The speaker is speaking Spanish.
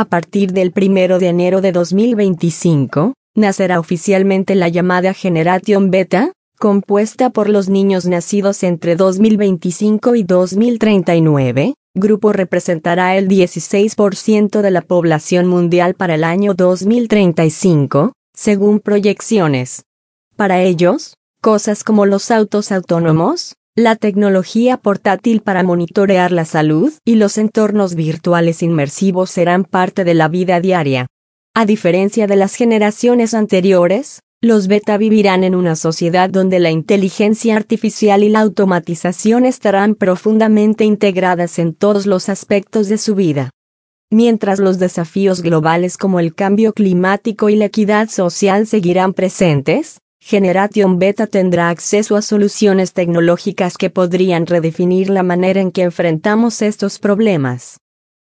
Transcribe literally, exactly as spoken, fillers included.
A partir del primero de enero de dos mil veinticinco, nacerá oficialmente la llamada Generation Beta, compuesta por los niños nacidos entre dos mil veinticinco y dos mil treinta y nueve, grupo representará el dieciséis por ciento de la población mundial para el año dos mil treinta y cinco, según proyecciones. Para ellos, cosas como los autos autónomos, la tecnología portátil para monitorear la salud y los entornos virtuales inmersivos serán parte de la vida diaria. A diferencia de las generaciones anteriores, los beta vivirán en una sociedad donde la inteligencia artificial y la automatización estarán profundamente integradas en todos los aspectos de su vida. Mientras los desafíos globales como el cambio climático y la equidad social seguirán presentes, Generation Beta tendrá acceso a soluciones tecnológicas que podrían redefinir la manera en que enfrentamos estos problemas.